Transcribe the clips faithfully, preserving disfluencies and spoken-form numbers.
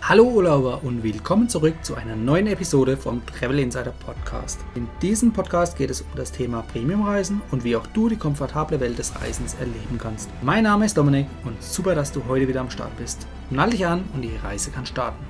Hallo Urlauber und willkommen zurück zu einer neuen Episode vom Travel Insider Podcast. In diesem Podcast geht es um das Thema Premiumreisen und wie auch du die komfortable Welt des Reisens erleben kannst. Mein Name ist Dominik und super, dass du heute wieder am Start bist. Nall dich an und die Reise kann starten.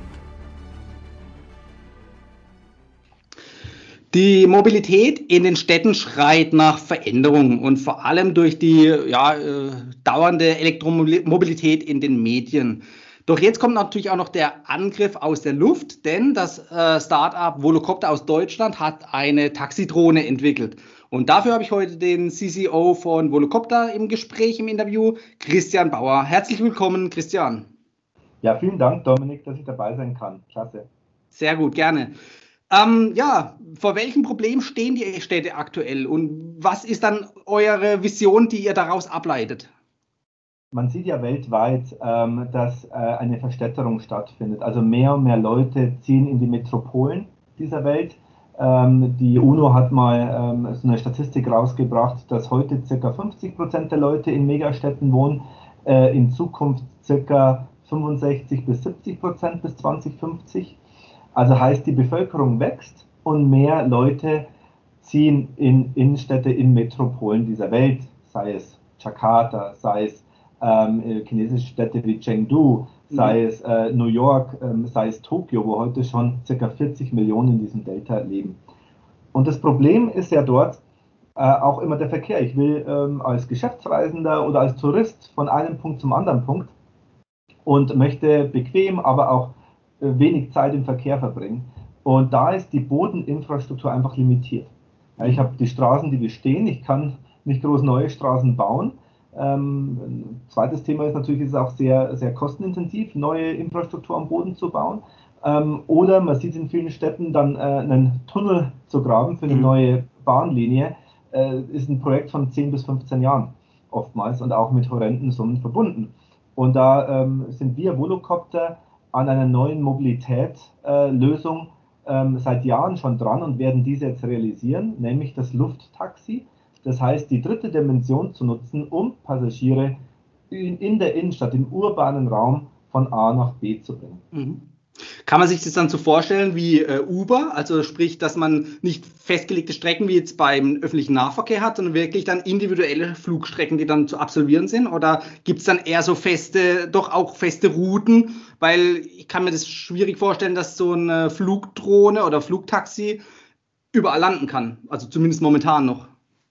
Die Mobilität in den Städten schreit nach Veränderung und vor allem durch die ja, äh, dauernde Elektromobilität in den Medien. Doch jetzt kommt natürlich auch noch der Angriff aus der Luft, denn das äh, Startup Volocopter aus Deutschland hat eine Taxidrohne entwickelt. Und dafür habe ich heute den C C O von Volocopter im Gespräch, im Interview, Christian Bauer. Herzlich willkommen, Christian. Ja, vielen Dank, Dominik, dass ich dabei sein kann. Klasse. Sehr gut, gerne. Ähm, ja, vor welchem Problem stehen die Städte aktuell und was ist dann eure Vision, die ihr daraus ableitet? Man sieht ja weltweit, ähm, dass äh, eine Verstädterung stattfindet. Also mehr und mehr Leute ziehen in die Metropolen dieser Welt. Ähm, die UNO hat mal ähm, so eine Statistik rausgebracht, dass heute ca. fünfzig Prozent der Leute in Megastädten wohnen, äh, in Zukunft ca. fünfundsechzig bis siebzig Prozent bis zweitausendfünfzig. Also heißt, die Bevölkerung wächst und mehr Leute ziehen in Innenstädte, in Metropolen dieser Welt, sei es Jakarta, sei es ähm, chinesische Städte wie Chengdu, sei mhm. es äh, New York, ähm, sei es Tokio, wo heute schon ca. vierzig Millionen in diesem Delta leben. Und das Problem ist ja dort äh, auch immer der Verkehr. Ich will ähm, als Geschäftsreisender oder als Tourist von einem Punkt zum anderen Punkt und möchte bequem, aber auch äh, wenig Zeit im Verkehr verbringen. Und da ist die Bodeninfrastruktur einfach limitiert. Ja, ich habe die Straßen, die bestehen, ich kann nicht groß neue Straßen bauen. Ähm, ein zweites Thema ist natürlich, ist es auch sehr, sehr kostenintensiv, neue Infrastruktur am Boden zu bauen. Ähm, oder man sieht in vielen Städten dann äh, einen Tunnel zu graben für eine mhm. neue Bahnlinie, äh, ist ein Projekt von zehn bis fünfzehn Jahren oftmals und auch mit horrenden Summen verbunden. Und da ähm, sind wir Volocopter an einer neuen Mobilitätslösung äh, ähm, seit Jahren schon dran und werden diese jetzt realisieren, nämlich das Lufttaxi. Das heißt, die dritte Dimension zu nutzen, um Passagiere in, in der Innenstadt, im urbanen Raum von A nach B zu bringen. Mhm. Kann man sich das dann so vorstellen wie äh, Uber, also sprich, dass man nicht festgelegte Strecken wie jetzt beim öffentlichen Nahverkehr hat, sondern wirklich dann individuelle Flugstrecken, die dann zu absolvieren sind? Oder gibt es dann eher so feste, doch auch feste Routen? Weil ich kann mir das schwierig vorstellen, dass so eine Flugdrohne oder Flugtaxi überall landen kann, also zumindest momentan noch.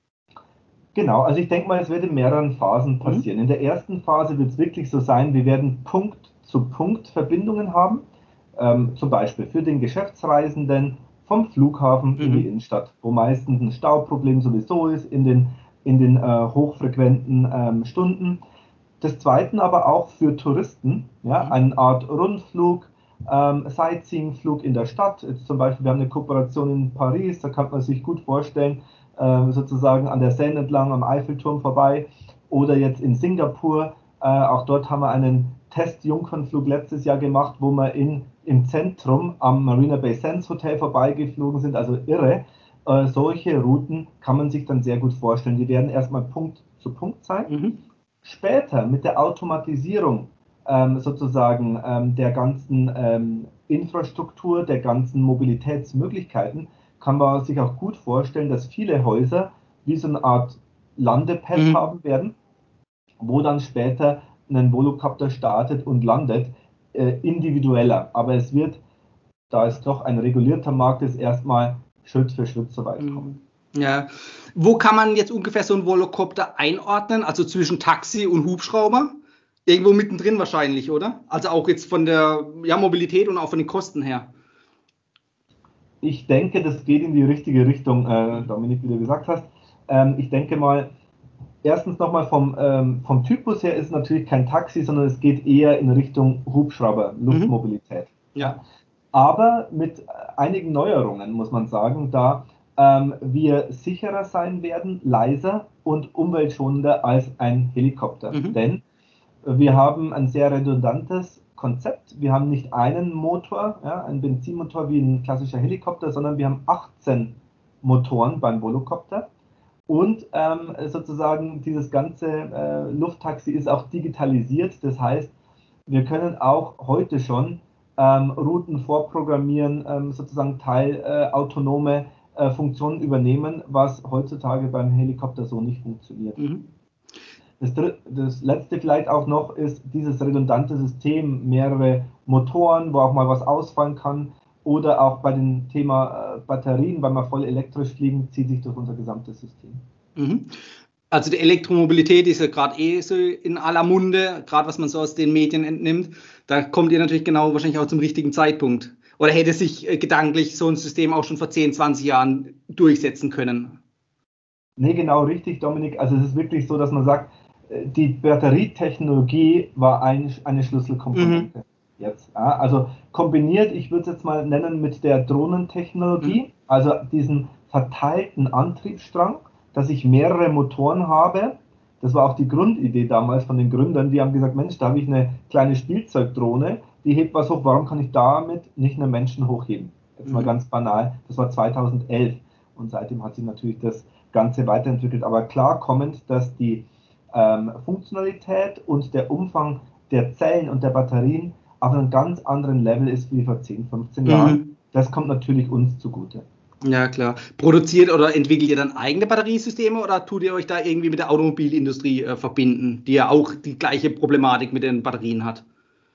Genau, also ich denke mal, es wird in mehreren Phasen passieren. Mhm. In der ersten Phase wird es wirklich so sein, wir werden Punkt-zu-Punkt-Verbindungen haben, ähm, zum Beispiel für den Geschäftsreisenden vom Flughafen mhm. in die Innenstadt, wo meistens ein Stauproblem sowieso ist in den, in den äh, hochfrequenten ähm, Stunden. Des Zweiten aber auch für Touristen, ja, mhm. eine Art Rundflug, ähm, Sightseeing-Flug in der Stadt. Jetzt zum Beispiel, wir haben eine Kooperation in Paris, da kann man sich gut vorstellen, sozusagen an der Seine entlang, am Eiffelturm vorbei, oder jetzt in Singapur, äh, auch dort haben wir einen Test-Jungfernflug letztes Jahr gemacht, wo wir in, im Zentrum am Marina Bay Sands Hotel vorbeigeflogen sind, also irre. Äh, solche Routen kann man sich dann sehr gut vorstellen, die werden erstmal Punkt zu Punkt sein. Mhm. Später mit der Automatisierung ähm, sozusagen ähm, der ganzen ähm, Infrastruktur, der ganzen Mobilitätsmöglichkeiten, kann man sich auch gut vorstellen, dass viele Häuser wie so eine Art Landepad mhm. haben werden, wo dann später ein Volocopter startet und landet, äh, individueller. Aber es wird, da es doch ein regulierter Markt ist, erstmal Schritt für Schritt so weit kommen. Ja. Wo kann man jetzt ungefähr so einen Volocopter einordnen? Also zwischen Taxi und Hubschrauber? Irgendwo mittendrin wahrscheinlich, oder? Also auch jetzt von der ja, Mobilität und auch von den Kosten her. Ich denke, das geht in die richtige Richtung, äh, Dominik, wie du gesagt hast. Ähm, ich denke mal, erstens nochmal vom, ähm, vom Typus her ist es natürlich kein Taxi, sondern es geht eher in Richtung Hubschrauber, Luftmobilität. Mhm. Ja. Aber mit einigen Neuerungen, muss man sagen, da ähm, wir sicherer sein werden, leiser und umweltschonender als ein Helikopter. Mhm. Denn wir haben ein sehr redundantes Konzept. Wir haben nicht einen Motor, ja, einen Benzinmotor wie ein klassischer Helikopter, sondern wir haben achtzehn Motoren beim Volocopter. Und ähm, sozusagen dieses ganze äh, Lufttaxi ist auch digitalisiert. Das heißt, wir können auch heute schon ähm, Routen vorprogrammieren, ähm, sozusagen teilautonome äh, äh, Funktionen übernehmen, was heutzutage beim Helikopter so nicht funktioniert. Mhm. Das, das letzte vielleicht auch noch ist dieses redundante System, mehrere Motoren, wo auch mal was ausfallen kann, oder auch bei dem Thema äh, Batterien, weil wir voll elektrisch fliegen, zieht sich durch unser gesamtes System. Mhm. Also die Elektromobilität ist ja gerade eh so in aller Munde, gerade was man so aus den Medien entnimmt. Da kommt ihr natürlich genau wahrscheinlich auch zum richtigen Zeitpunkt. Oder hätte sich äh, gedanklich so ein System auch schon vor zehn, zwanzig Jahren durchsetzen können? Nee, genau richtig, Dominik. Also es ist wirklich so, dass man sagt, die Batterietechnologie war ein, eine Schlüsselkomponente. Mhm. Jetzt. Ja, also kombiniert, ich würde es jetzt mal nennen, mit der Drohnentechnologie, Mhm. also diesen verteilten Antriebsstrang, dass ich mehrere Motoren habe. Das war auch die Grundidee damals von den Gründern. Die haben gesagt, Mensch, da habe ich eine kleine Spielzeugdrohne, die hebt was hoch, warum kann ich damit nicht einen Menschen hochheben? Jetzt Mhm. mal ganz banal, das war zweitausendelf und seitdem hat sich natürlich das Ganze weiterentwickelt. Aber klar kommend, dass die ähm, Funktionalität und der Umfang der Zellen und der Batterien auf einem ganz anderen Level ist wie vor zehn, fünfzehn Jahren. Mhm. Das kommt natürlich uns zugute. Ja, klar. Produziert oder entwickelt ihr dann eigene Batteriesysteme oder tut ihr euch da irgendwie mit der Automobilindustrie äh, verbinden, die ja auch die gleiche Problematik mit den Batterien hat?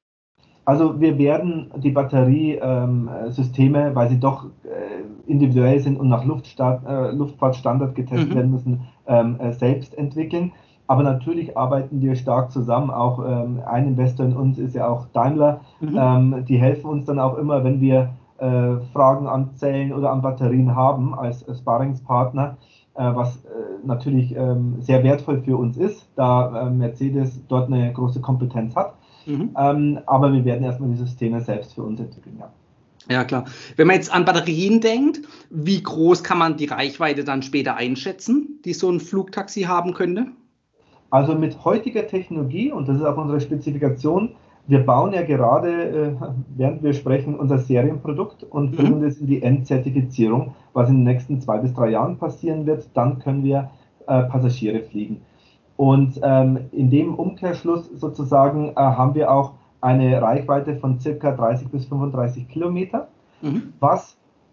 Also wir werden die Batteriesysteme, ähm, weil sie doch äh, individuell sind und nach Luftstaat, äh, Luftfahrtstandard getestet Mhm. werden müssen, ähm, äh, selbst entwickeln. Aber natürlich arbeiten wir stark zusammen. Auch ähm, ein Investor in uns ist ja auch Daimler. Mhm. Ähm, die helfen uns dann auch immer, wenn wir äh, Fragen an Zellen oder an Batterien haben als Sparringspartner, äh, was äh, natürlich ähm, sehr wertvoll für uns ist, da äh, Mercedes dort eine große Kompetenz hat. Mhm. Ähm, aber wir werden erstmal die Systeme selbst für uns entwickeln, ja. Ja, klar. Wenn man jetzt an Batterien denkt, wie groß kann man die Reichweite dann später einschätzen, die so ein Flugtaxi haben könnte? Also mit heutiger Technologie, und das ist auch unsere Spezifikation, wir bauen ja gerade, äh, während wir sprechen, unser Serienprodukt und bringen Mhm. das in die Endzertifizierung, was in den nächsten zwei bis drei Jahren passieren wird. Dann können wir äh, Passagiere fliegen. Und ähm, in dem Umkehrschluss sozusagen äh, haben wir auch eine Reichweite von circa dreißig bis fünfunddreißig Kilometer, Mhm. was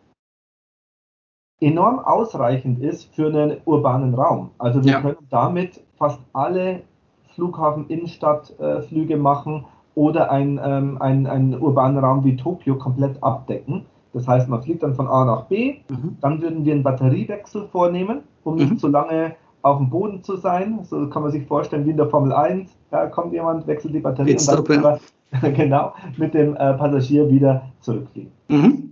enorm ausreichend ist für einen urbanen Raum. Also wir Ja. können damit fast alle Flughafen-Innenstadtflüge machen oder ein, ähm, ein, einen urbanen Raum wie Tokio komplett abdecken. Das heißt, man fliegt dann von A nach B, Mhm. dann würden wir einen Batteriewechsel vornehmen, um nicht Mhm. zu lange auf dem Boden zu sein. So kann man sich vorstellen wie in der Formel eins. Da kommt jemand, wechselt die Batterie und dann Pitstop, ja. können wir genau mit dem äh, Passagier wieder zurückfliegen. Mhm.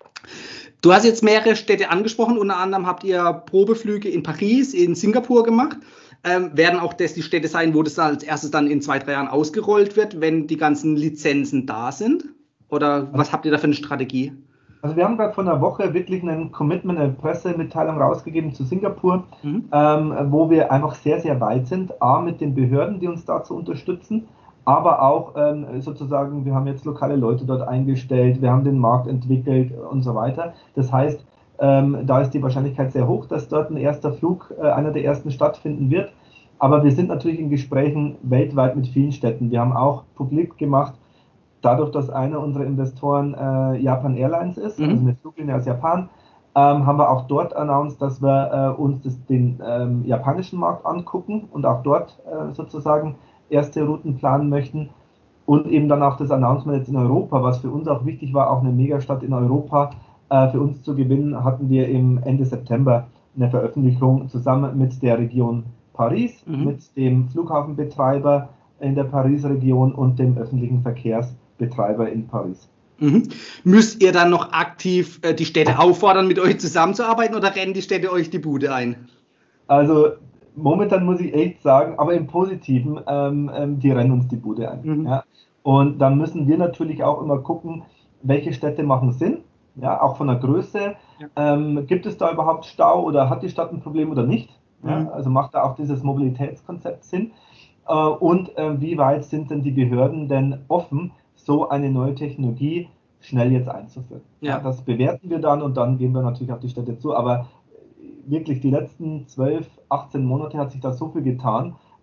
Du hast jetzt mehrere Städte angesprochen, unter anderem habt ihr Probeflüge in Paris, in Singapur gemacht. Ähm, werden auch das die Städte sein, wo das dann als erstes dann in zwei, drei Jahren ausgerollt wird, wenn die ganzen Lizenzen da sind? Oder was habt ihr da für eine Strategie? Also wir haben gerade vor einer Woche wirklich ein Commitment, eine Pressemitteilung rausgegeben zu Singapur, Mhm. ähm, wo wir einfach sehr, sehr weit sind. A, mit den Behörden, die uns dazu unterstützen, aber auch ähm, sozusagen, wir haben jetzt lokale Leute dort eingestellt, wir haben den Markt entwickelt und so weiter. Das heißt, ähm, da ist die Wahrscheinlichkeit sehr hoch, dass dort ein erster Flug, äh, einer der ersten stattfinden wird. Aber wir sind natürlich in Gesprächen weltweit mit vielen Städten. Wir haben auch publik gemacht, dadurch, dass einer unserer Investoren äh, Japan Airlines ist, Mhm. also eine Fluglinie aus Japan, ähm, haben wir auch dort announced, dass wir äh, uns das, den ähm, japanischen Markt angucken und auch dort äh, sozusagen erste Routen planen möchten. Und eben dann auch das Announcement jetzt in Europa, was für uns auch wichtig war, auch eine Megastadt in Europa äh, für uns zu gewinnen, hatten wir im Ende September eine Veröffentlichung zusammen mit der Region Paris, Mhm. mit dem Flughafenbetreiber in der Paris-Region und dem öffentlichen Verkehrsbetreiber in Paris. Mhm. Müsst ihr dann noch aktiv äh, die Städte auffordern, mit euch zusammenzuarbeiten oder rennen die Städte euch die Bude ein? Also momentan muss ich echt sagen, aber im Positiven, ähm, ähm, die rennen uns die Bude ein. Mhm. Ja? Und dann müssen wir natürlich auch immer gucken, welche Städte machen Sinn, ja, auch von der Größe. Ja. Ähm, gibt es da überhaupt Stau oder hat die Stadt ein Problem oder nicht? Ja? Mhm. Also macht da auch dieses Mobilitätskonzept Sinn? Äh, und äh, wie weit sind denn die Behörden denn offen, so eine neue Technologie schnell jetzt einzuführen? Ja. Ja. Das bewerten wir dann und dann gehen wir natürlich auf die Städte zu. Aber wirklich die letzten zwölf, achtzehn Monate hat sich da so viel getan,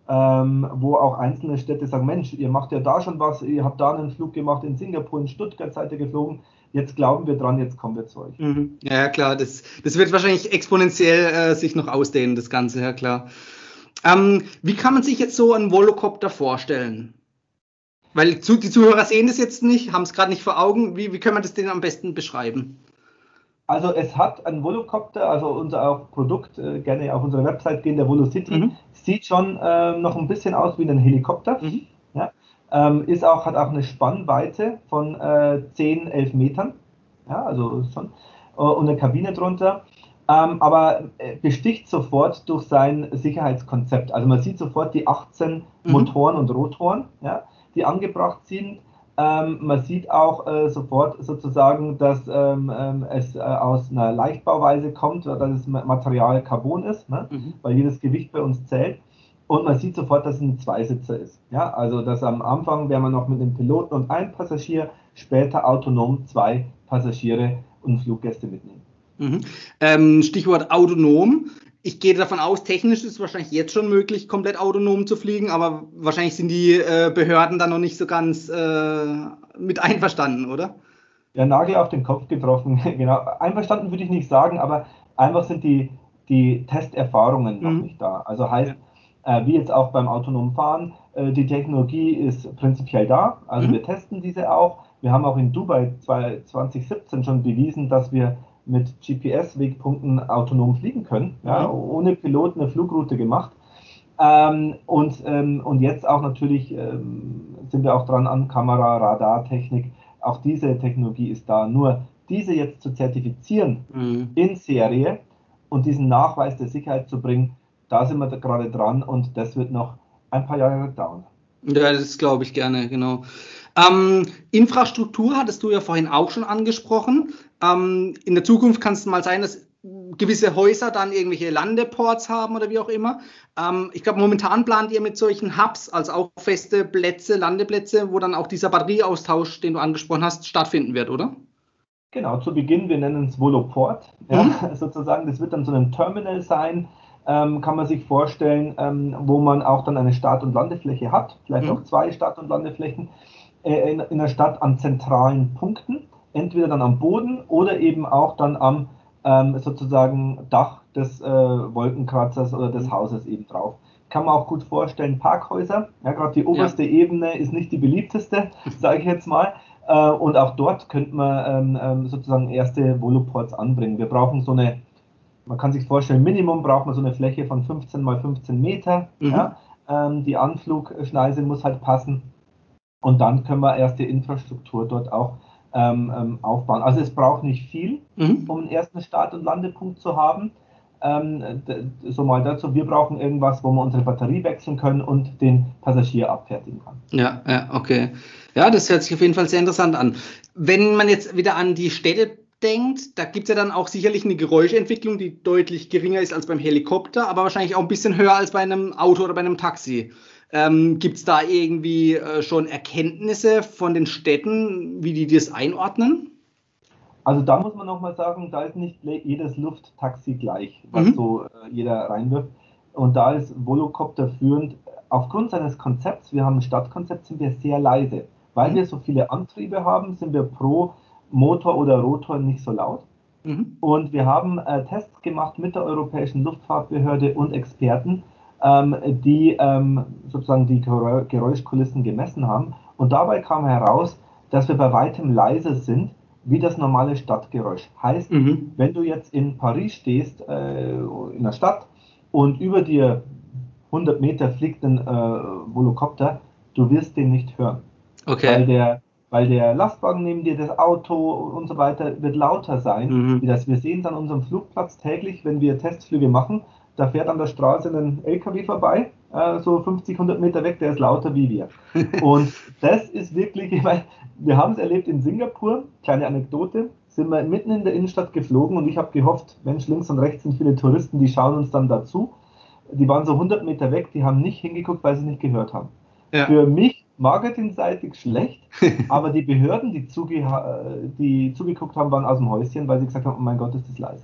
ähm, wo auch einzelne Städte sagen, Mensch, ihr macht ja da schon was, ihr habt da einen Flug gemacht in Singapur, in Stuttgart seid ihr geflogen, jetzt glauben wir dran, jetzt kommen wir zu euch. Mhm. Ja, klar, das, das wird wahrscheinlich exponentiell äh, sich noch ausdehnen, das Ganze, ja klar. Ähm, wie kann man sich jetzt so einen Volocopter vorstellen? Weil zu, die Zuhörer sehen das jetzt nicht, haben es gerade nicht vor Augen. Wie, wie können wir das denen am besten beschreiben? Also es hat ein Volocopter, also unser auch Produkt, äh, gerne auf unsere Website gehen, der Volocity, mhm. sieht schon äh, noch ein bisschen aus wie ein Helikopter. Mhm. Ja? Ähm, ist auch, hat auch eine Spannweite von äh, zehn, elf Metern, ja, also schon, äh, und eine Kabine drunter. Ähm, aber äh, besticht sofort durch sein Sicherheitskonzept. Also man sieht sofort die achtzehn mhm. Motoren und Rotoren, ja, die angebracht sind. Ähm, man sieht auch äh, sofort sozusagen, dass ähm, ähm, es äh, aus einer Leichtbauweise kommt, dass das Material Carbon ist, ne? mhm. weil jedes Gewicht bei uns zählt. Und man sieht sofort, dass es ein Zweisitzer ist. Ja? Also dass am Anfang wäre man noch mit einem Piloten und einem Passagier, später autonom zwei Passagiere und Fluggäste mitnehmen. Mhm. Ähm, Stichwort autonom. Ich gehe davon aus, technisch ist es wahrscheinlich jetzt schon möglich, komplett autonom zu fliegen, aber wahrscheinlich sind die äh, Behörden da noch nicht so ganz äh, mit einverstanden, oder? Ja, Nagel auf den Kopf getroffen, genau. Einverstanden würde ich nicht sagen, aber einfach sind die, die Testerfahrungen noch mhm. nicht da. Also heißt, ja. äh, wie jetzt auch beim autonomen Fahren, äh, die Technologie ist prinzipiell da, also mhm. wir testen diese auch. Wir haben auch in Dubai zwanzig siebzehn schon bewiesen, dass wir mit G P S-Wegpunkten autonom fliegen können, ja, mhm. ohne Pilot eine Flugroute gemacht. Ähm, und, ähm, und jetzt auch natürlich ähm, sind wir auch dran an Kamera, Radartechnik. Auch diese Technologie ist da. Nur diese jetzt zu zertifizieren mhm. in Serie und diesen Nachweis der Sicherheit zu bringen, da sind wir da gerade dran und das wird noch ein paar Jahre dauern. Ja, das glaube ich gerne, genau. Ähm, Infrastruktur hattest du ja vorhin auch schon angesprochen. Ähm, in der Zukunft kann es mal sein, dass gewisse Häuser dann irgendwelche Landeports haben oder wie auch immer. Ähm, ich glaube, momentan plant ihr mit solchen Hubs, also auch feste Plätze, Landeplätze, wo dann auch dieser Batterieaustausch, den du angesprochen hast, stattfinden wird, oder? Genau, zu Beginn, wir nennen es Voloport, ja, mhm. sozusagen. Das wird dann so ein Terminal sein, ähm, kann man sich vorstellen, ähm, wo man auch dann eine Start- und Landefläche hat, vielleicht mhm. auch zwei Start- und Landeflächen äh, in, in der Stadt an zentralen Punkten, entweder dann am Boden oder eben auch dann am ähm, sozusagen Dach des äh, Wolkenkratzers oder des Hauses eben drauf. Kann man auch gut vorstellen, Parkhäuser, ja, gerade die oberste ja. Ebene ist nicht die beliebteste, sage ich jetzt mal. Uh, und auch dort könnte man ähm, ähm, sozusagen erste Voloports anbringen. Wir brauchen so eine, man kann sich vorstellen, Minimum braucht man so eine Fläche von fünfzehn mal fünfzehn Meter. Mhm. Ja? Ähm, die Anflugschneise muss halt passen. Und dann können wir erste Infrastruktur dort auch ähm, ähm, aufbauen. Also es braucht nicht viel, mhm. um einen ersten Start- und Landepunkt zu haben. Ähm, so mal dazu, wir brauchen irgendwas, wo wir unsere Batterie wechseln können und den Passagier abfertigen kann. Ja, ja, okay. Ja, das hört sich auf jeden Fall sehr interessant an. Wenn man jetzt wieder an die Städte denkt, da gibt es ja dann auch sicherlich eine Geräuschentwicklung, die deutlich geringer ist als beim Helikopter, aber wahrscheinlich auch ein bisschen höher als bei einem Auto oder bei einem Taxi. Ähm, gibt es da irgendwie äh, schon Erkenntnisse von den Städten, wie die das einordnen? Also da muss man nochmal sagen, da ist nicht jedes Lufttaxi gleich, was mhm. so äh, jeder reinwirft. Und da ist Volocopter führend. Aufgrund seines Konzepts, wir haben ein Stadtkonzept, sind wir sehr leise. Weil mhm. wir so viele Antriebe haben, sind wir pro Motor oder Rotor nicht so laut. Mhm. Und wir haben äh, Tests gemacht mit der Europäischen Luftfahrtbehörde und Experten, ähm, die ähm, sozusagen die Geräuschkulissen gemessen haben. Und dabei kam heraus, dass wir bei weitem leiser sind wie das normale Stadtgeräusch. Heißt, mhm. wenn du jetzt in Paris stehst, äh, in der Stadt, und über dir hundert Meter fliegt ein äh, Volocopter, du wirst den nicht hören. Okay. Weil der, weil der Lastwagen neben dir, das Auto und so weiter, wird lauter sein. Mhm. Wie das. Wir sehen es an unserem Flugplatz täglich, wenn wir Testflüge machen, da fährt an der Straße ein L K W vorbei, äh, so fünfzig, hundert Meter weg, der ist lauter wie wir. Und das ist wirklich, ich meine, wir haben es erlebt in Singapur, kleine Anekdote, sind wir mitten in der Innenstadt geflogen und ich habe gehofft, Mensch, links und rechts sind viele Touristen, die schauen uns dann dazu. Die waren so hundert Meter weg, die haben nicht hingeguckt, weil sie es nicht gehört haben. Ja. Für mich marketingseitig schlecht, aber die Behörden, die, zuge die zugeguckt haben, waren aus dem Häuschen, weil sie gesagt haben, oh mein Gott, ist das leise.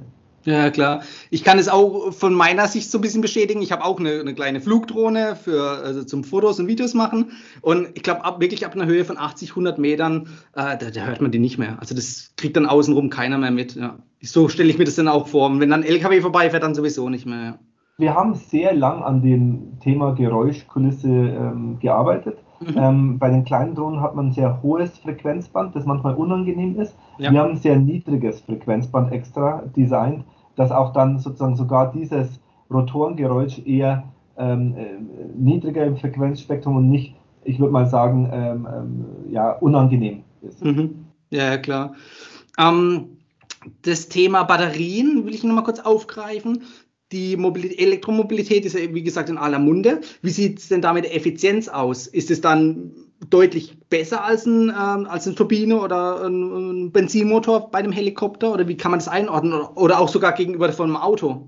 Ja, klar. Ich kann es auch von meiner Sicht so ein bisschen bestätigen. Ich habe auch eine, eine kleine Flugdrohne für, also zum Fotos und Videos machen. Und ich glaube, ab, wirklich ab einer Höhe von achtzig, hundert Metern, äh, da, da hört man die nicht mehr. Also das kriegt dann außenrum keiner mehr mit. Ja. So stelle ich mir das dann auch vor. Und wenn dann ein L K W vorbeifährt, dann sowieso nicht mehr. Ja. Wir haben sehr lang an dem Thema Geräuschkulisse ähm, gearbeitet. Mhm. Ähm, bei den kleinen Drohnen hat man ein sehr hohes Frequenzband, das manchmal unangenehm ist. Ja. Wir haben ein sehr niedriges Frequenzband extra designt, dass auch dann sozusagen sogar dieses Rotorengeräusch eher ähm, äh, niedriger im Frequenzspektrum und nicht, ich würde mal sagen, ähm, ähm, ja, unangenehm ist. Mhm. Ja, klar. Ähm, das Thema Batterien will ich noch mal kurz aufgreifen. Die Mobilität, Elektromobilität ist ja, wie gesagt, in aller Munde. Wie sieht es denn da mit der Effizienz aus? Ist es dann deutlich besser als, ein, ähm, als eine Turbine oder ein, ein Benzinmotor bei einem Helikopter? Oder wie kann man das einordnen? Oder, oder auch sogar gegenüber von einem Auto?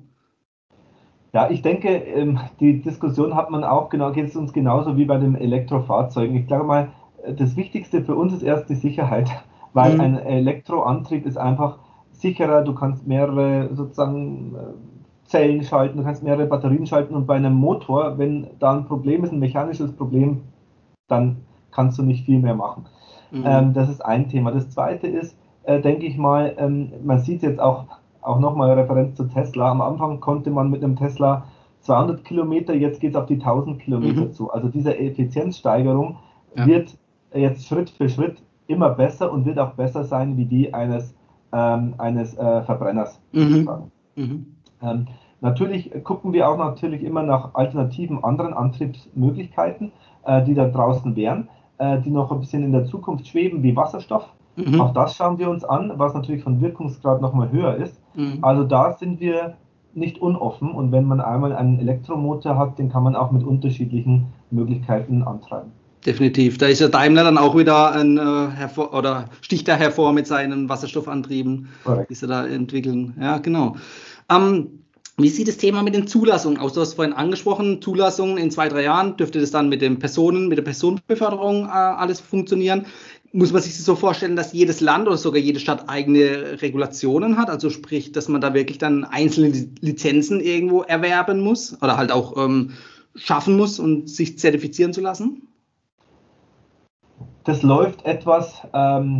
Ja, ich denke, die Diskussion hat man auch, genau, geht es uns genauso wie bei den Elektrofahrzeugen. Ich glaube mal, das Wichtigste für uns ist erst die Sicherheit, weil mhm. ein Elektroantrieb ist einfach sicherer, du kannst mehrere sozusagen Zellen schalten, du kannst mehrere Batterien schalten und bei einem Motor, wenn da ein Problem ist, ein mechanisches Problem, dann kannst du nicht viel mehr machen. Mhm. Ähm, das ist ein Thema. Das zweite ist, äh, denke ich mal, ähm, man sieht jetzt auch, auch nochmal Referenz zu Tesla. Am Anfang konnte man mit einem Tesla zweihundert Kilometer, jetzt geht es auf die tausend Kilometer mhm. zu. Also diese Effizienzsteigerung ja. wird jetzt Schritt für Schritt immer besser und wird auch besser sein wie die eines, ähm, eines äh, Verbrenners. Mhm. Mhm. Ähm, natürlich gucken wir auch natürlich immer nach alternativen anderen Antriebsmöglichkeiten, äh, die da draußen wären, äh, die noch ein bisschen in der Zukunft schweben, wie Wasserstoff. Mhm. Auch das schauen wir uns an, was natürlich von Wirkungsgrad nochmal höher ist. Mhm. Also da sind wir nicht unoffen und wenn man einmal einen Elektromotor hat, den kann man auch mit unterschiedlichen Möglichkeiten antreiben. Definitiv. Da ist ja Daimler dann auch wieder ein äh, hervor oder sticht da hervor mit seinen Wasserstoffantrieben, Correct. Die sie da entwickeln. Ja, genau. Ähm, wie sieht das Thema mit den Zulassungen aus? Du hast vorhin angesprochen, Zulassungen in zwei, drei Jahren. Dürfte das dann mit den Personen, mit der Personenbeförderung äh, alles funktionieren? Muss man sich das so vorstellen, dass jedes Land oder sogar jede Stadt eigene Regulationen hat? Also sprich, dass man da wirklich dann einzelne Lizenzen irgendwo erwerben muss oder halt auch ähm, schaffen muss und sich zertifizieren zu lassen? Das läuft etwas ähm,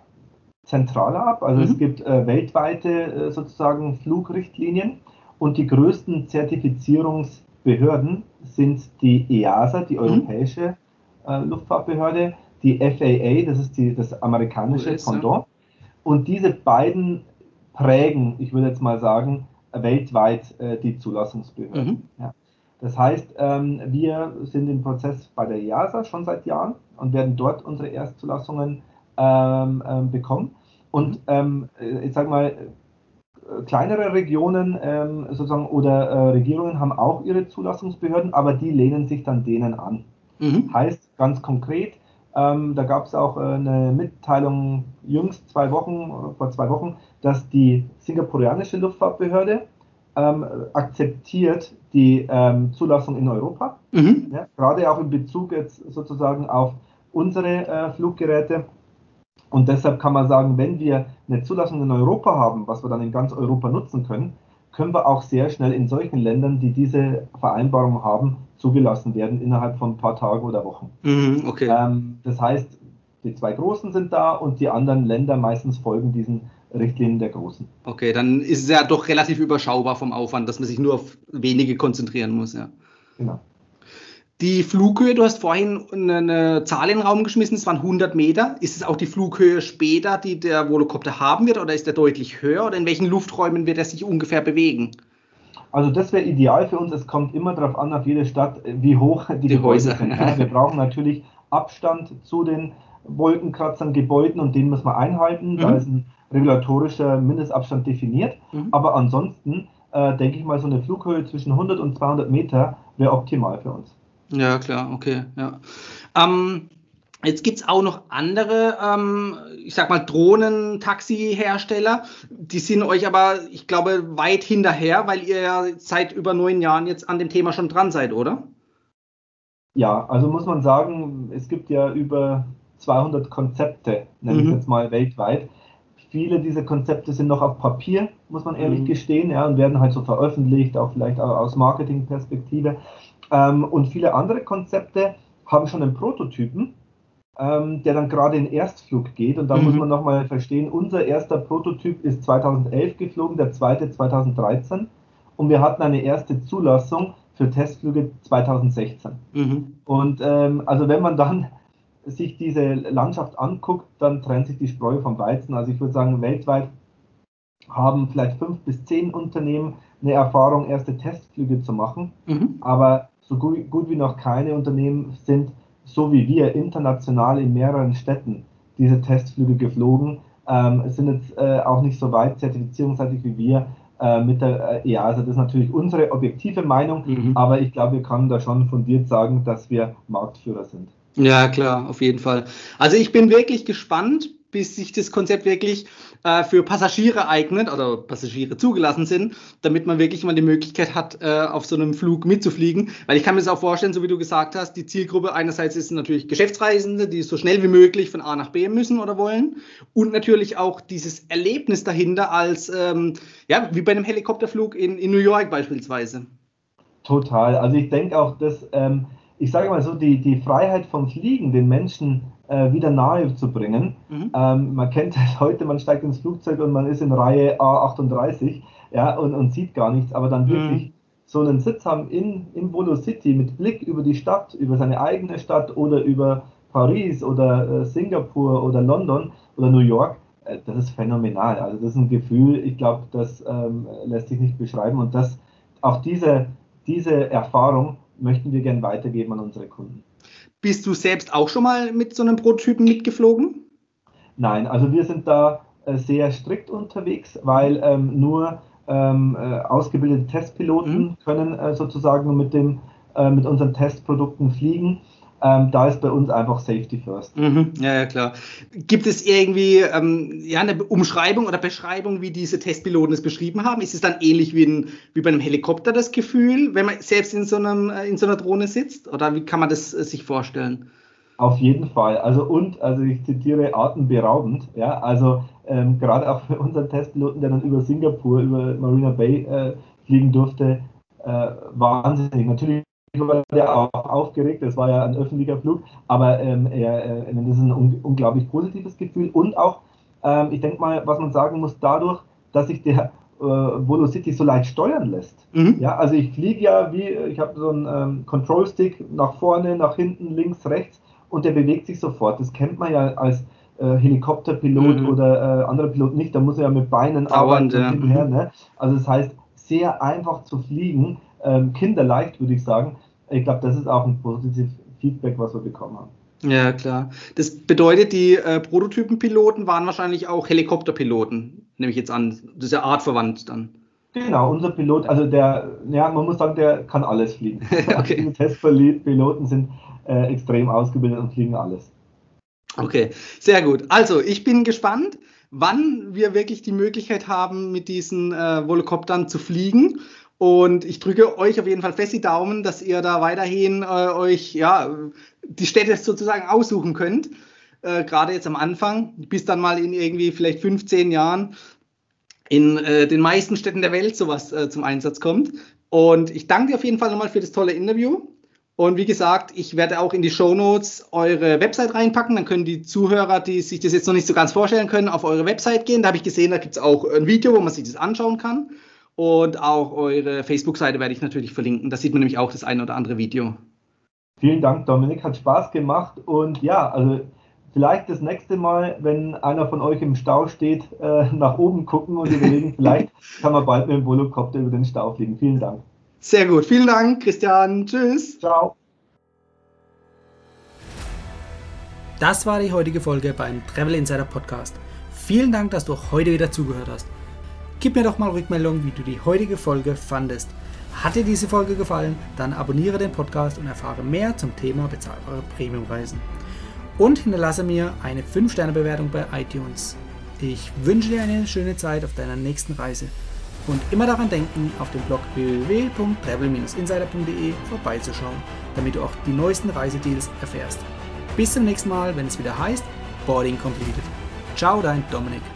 zentraler ab. Also mhm. es gibt äh, weltweite äh, sozusagen Flugrichtlinien und die größten Zertifizierungsbehörden sind die E A S A, die Europäische mhm. äh, Luftfahrtbehörde, die F A A, das ist die, das amerikanische U S, Pendant. Ja. Und diese beiden prägen, ich würde jetzt mal sagen, weltweit äh, die Zulassungsbehörden. Mhm. Ja. Das heißt, ähm, wir sind im Prozess bei der E A S A schon seit Jahren und werden dort unsere Erstzulassungen ähm, ähm, bekommen. Und ähm, ich sage mal, kleinere Regionen ähm, sozusagen oder äh, Regierungen haben auch ihre Zulassungsbehörden, aber die lehnen sich dann denen an. Mhm. Heißt ganz konkret, ähm, da gab es auch äh, eine Mitteilung jüngst zwei Wochen, vor zwei Wochen, dass die singapurianische Luftfahrtbehörde ähm, akzeptiert die ähm, Zulassung in Europa, mhm. ja, gerade auch in Bezug jetzt sozusagen auf unsere äh, Fluggeräte. Und deshalb kann man sagen, wenn wir eine Zulassung in Europa haben, was wir dann in ganz Europa nutzen können, können wir auch sehr schnell in solchen Ländern, die diese Vereinbarung haben, zugelassen werden innerhalb von ein paar Tagen oder Wochen. Mhm, okay. Ähm, das heißt, die zwei Großen sind da und die anderen Länder meistens folgen diesen Richtlinien der Großen. Okay, dann ist es ja doch relativ überschaubar vom Aufwand, dass man sich nur auf wenige konzentrieren muss. Ja. Genau. Die Flughöhe, du hast vorhin eine, eine Zahl in den Raum geschmissen, es waren hundert Meter. Ist es auch die Flughöhe später, die der Volocopter haben wird, oder ist der deutlich höher? Oder in welchen Lufträumen wird er sich ungefähr bewegen? Also das wäre ideal für uns. Es kommt immer darauf an, auf jede Stadt, wie hoch die, die Häuser sind. Ja, wir brauchen natürlich Abstand zu den Wolkenkratzern, Gebäuden und den müssen wir einhalten. Mhm. Da ist ein regulatorischer Mindestabstand definiert. Mhm. Aber ansonsten äh, denke ich mal, so eine Flughöhe zwischen hundert und zweihundert Meter wäre optimal für uns. Ja, klar, okay, ja. Ähm, jetzt gibt es auch noch andere, ähm, ich sag mal, Drohnen-Taxi-Hersteller. Die sind euch aber, ich glaube, weit hinterher, weil ihr ja seit über neun Jahren jetzt an dem Thema schon dran seid, oder? Ja, also muss man sagen, es gibt ja über zweihundert Konzepte, nenne ich mhm. jetzt mal weltweit. viele dieser Konzepte sind noch auf Papier, muss man ehrlich Mhm. gestehen, ja, und werden halt so veröffentlicht, auch vielleicht auch aus Marketingperspektive. Ähm, und viele andere Konzepte haben schon einen Prototypen, ähm, der dann gerade in Erstflug geht. Und da Mhm. muss man nochmal verstehen, unser erster Prototyp ist zweitausendelf geflogen, der zweite zweitausenddreizehn. Und wir hatten eine erste Zulassung für Testflüge zweitausendsechzehn. Mhm. Und ähm, also wenn man dann sich diese Landschaft anguckt, dann trennt sich die Spreu vom Weizen. Also ich würde sagen, weltweit haben vielleicht fünf bis zehn Unternehmen eine Erfahrung, erste Testflüge zu machen. Mhm. Aber so gut, gut wie noch keine Unternehmen sind, so wie wir, international in mehreren Städten diese Testflüge geflogen, ähm, sind jetzt äh, auch nicht so weit zertifizierungsseitig wie wir äh, mit der äh, E A S A. Das ist natürlich unsere objektive Meinung, Mhm. aber ich glaube, wir können da schon fundiert sagen, dass wir Marktführer sind. Ja, klar, auf jeden Fall. Also ich bin wirklich gespannt, bis sich das Konzept wirklich äh, für Passagiere eignet oder Passagiere zugelassen sind, damit man wirklich mal die Möglichkeit hat, äh, auf so einem Flug mitzufliegen. Weil ich kann mir das auch vorstellen, so wie du gesagt hast, die Zielgruppe einerseits ist natürlich Geschäftsreisende, die so schnell wie möglich von A nach B müssen oder wollen, und natürlich auch dieses Erlebnis dahinter als, ähm, ja, wie bei einem Helikopterflug in, in New York beispielsweise. Total. Also ich denke auch, dass, ähm, ich sage mal so, die, die Freiheit vom Fliegen den Menschen äh, wieder nahe zu bringen. Mhm. Ähm, man kennt das heute, man steigt ins Flugzeug und man ist in Reihe A achtunddreißig, ja, und, und sieht gar nichts, aber dann wirklich Mhm. so einen Sitz haben in, in Volo City mit Blick über die Stadt, über seine eigene Stadt oder über Paris oder äh, Singapur oder London oder New York, äh, das ist phänomenal. Also das ist ein Gefühl, ich glaube, das ähm, lässt sich nicht beschreiben, und das, auch diese Diese Erfahrung möchten wir gerne weitergeben an unsere Kunden. Bist du selbst auch schon mal mit so einem Prototypen mitgeflogen? Nein, also wir sind da äh, sehr strikt unterwegs, weil ähm, nur ähm, äh, ausgebildete Testpiloten Mhm. können äh, sozusagen mit, dem, äh, mit unseren Testprodukten fliegen. Ähm, da ist bei uns einfach Safety First. Mhm. Ja, ja, klar. Gibt es irgendwie ähm, ja, eine Umschreibung oder Beschreibung, wie diese Testpiloten es beschrieben haben? Ist es dann ähnlich wie, ein, wie bei einem Helikopter das Gefühl, wenn man selbst in so, einem, äh, in so einer Drohne sitzt? Oder wie kann man das äh, sich vorstellen? Auf jeden Fall. Also und, also ich zitiere, atemberaubend. Ja, also ähm, gerade auch für unseren Testpiloten, der dann über Singapur, über Marina Bay äh, fliegen durfte, äh, wahnsinnig. Natürlich war der auch aufgeregt, das war ja ein öffentlicher Flug, aber ähm, er, äh, das ist ein un unglaublich positives Gefühl. Und auch, ähm, ich denke mal, was man sagen muss, dadurch, dass sich der äh, Volo City so leicht steuern lässt. Mhm. Ja, also ich fliege ja wie, ich habe so einen ähm, Control-Stick nach vorne, nach hinten, links, rechts, und der bewegt sich sofort. Das kennt man ja als äh, Helikopterpilot Mhm. oder äh, anderer Pilot nicht. Da muss er ja mit Beinen Dauernd, arbeiten und ja. hinterher. Mhm. Ne? Also das heißt, sehr einfach zu fliegen, ähm, kinderleicht, würde ich sagen. Ich glaube, das ist auch ein positives Feedback, was wir bekommen haben. Ja, klar. Das bedeutet, die äh, Prototypenpiloten waren wahrscheinlich auch Helikopterpiloten, nehme ich jetzt an. Das ist ja artverwandt dann. Genau, unser Pilot, also der, ja, man muss sagen, der kann alles fliegen. Also Okay. diese Testpiloten sind äh, extrem ausgebildet und fliegen alles. Okay, sehr gut. Also, ich bin gespannt, wann wir wirklich die Möglichkeit haben, mit diesen äh, Volocoptern zu fliegen. Und ich drücke euch auf jeden Fall fest die Daumen, dass ihr da weiterhin äh, euch ja, die Städte sozusagen aussuchen könnt. Äh, gerade jetzt am Anfang, bis dann mal in irgendwie vielleicht fünfzehn Jahren in äh, den meisten Städten der Welt sowas äh, zum Einsatz kommt. Und ich danke dir auf jeden Fall nochmal für das tolle Interview. Und wie gesagt, ich werde auch in die Shownotes eure Website reinpacken. Dann können die Zuhörer, die sich das jetzt noch nicht so ganz vorstellen können, auf eure Website gehen. Da habe ich gesehen, da gibt es auch ein Video, wo man sich das anschauen kann. Und auch eure Facebook-Seite werde ich natürlich verlinken. Da sieht man nämlich auch das ein oder andere Video. Vielen Dank, Dominik. Hat Spaß gemacht. Und ja, also vielleicht das nächste Mal, wenn einer von euch im Stau steht, äh, nach oben gucken und überlegen, vielleicht kann man bald mit dem Volocopter über den Stau fliegen. Vielen Dank. Sehr gut. Vielen Dank, Christian. Tschüss. Ciao. Das war die heutige Folge beim Travel Insider Podcast. Vielen Dank, dass du heute wieder zugehört hast. Gib mir doch mal Rückmeldung, wie du die heutige Folge fandest. Hat dir diese Folge gefallen, dann abonniere den Podcast und erfahre mehr zum Thema bezahlbare Premiumreisen. Und hinterlasse mir eine fünf Sterne Bewertung bei iTunes. Ich wünsche dir eine schöne Zeit auf deiner nächsten Reise. Und immer daran denken, auf dem Blog w w w punkt travel Bindestrich insider punkt de vorbeizuschauen, damit du auch die neuesten Reisedeals erfährst. Bis zum nächsten Mal, wenn es wieder heißt Boarding Completed. Ciao, dein Dominik.